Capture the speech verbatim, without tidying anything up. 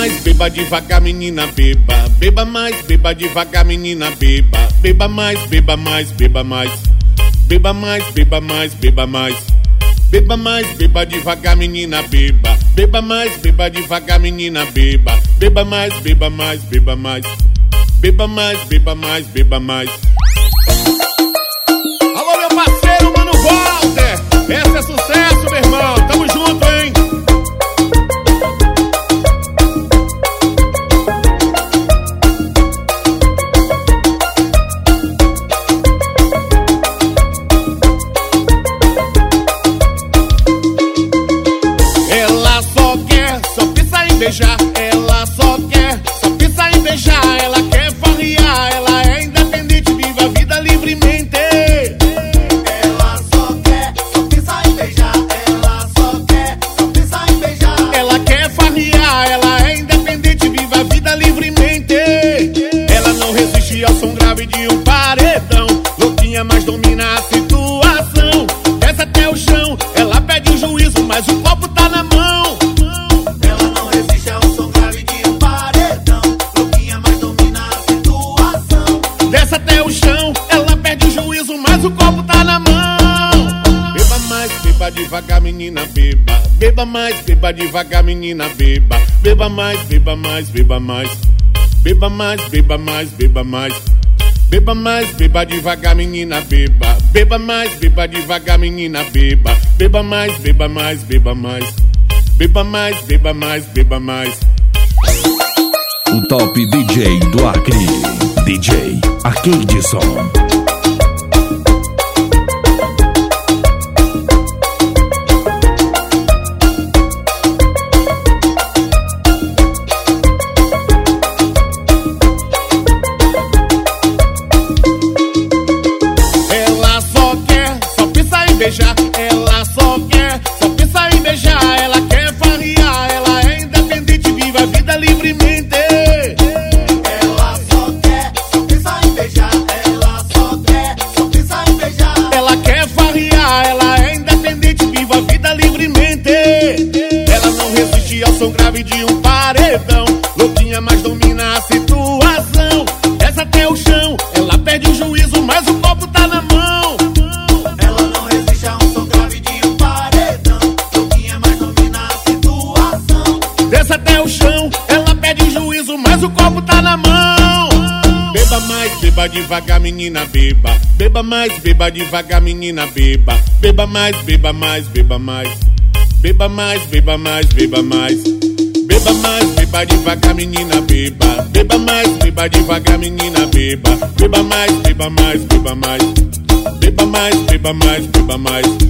mais, beba devagar, menina, beba. Beba mais, beba devagar, menina, beba. Beba mais, beba mais, beba mais. Beba mais, beba mais, beba mais. Beba mais, beba devagar, menina, beba. Beba mais, beba devagar, menina, beba. Beba mais, beba mais, beba mais. Beba mais, beba mais, beba mais. Alô, meu parceiro, Mano Walter. Esse é sucesso, meu irmão. Tamo junto, hein? Ela só quer, só pensa em beijar. Ela só quer, só pensa em beijar. Ela quer farrear, ela é independente, vive a vida livremente. Ela só quer, só pensa em beijar. Ela só quer, só pensa em beijar. Ela quer farrear, ela é independente, vive a vida livremente. Ela não resiste ao som grave de um paredão. Louquinha, mas domina a situação. Desce até o chão, ela pede o juízo, mas o copo tá na mão. Ela não resiste ao som grave de um paredão. Louquinha, mas domina a situação. Desce até o chão, ela perde o juízo, mas o copo tá na mão. Beba mais, beba devagar, menina, beba. Beba mais, beba devagar, menina, beba. Beba mais, beba mais, beba mais. Beba mais, beba mais, beba mais. Beba mais, beba devagar, menina, beba. Beba mais, beba devagar, menina, beba. Beba mais, beba mais, beba mais. Beba mais, beba mais, beba mais. O top D J do Acre, D J Arqueidson. Ela só quer, só pensa em beijar. Ela só quer, só pensa em beijar. Ela quer farrear, ela é independente, vive a vida livremente. Ela só quer, só pensa em beijar. Ela só quer, só pensa em beijar. Ela quer farrear, ela é independente, vive a vida livremente. Ela não resiste ao som grave de um paredão. Louquinha, mas domina a situação. Desce até o chão, ela perde o juízo, mas o copo tá na mão. Ela não resiste a um som grave de um paredão. Louquinha, mas domina a situação. Desce até o chão, ela perde o juízo, mas o copo tá na mão. Beba mais, beba devagar, menina, beba. Beba mais, beba devagar, menina, beba. Beba mais, beba mais, beba mais. Beba mais, beba mais, beba mais. Beba mais, beba devagar, menina, beba. Beba mais, beba devagar, menina, beba. Beba mais, beba mais, beba mais. Beba mais, beba mais, beba mais.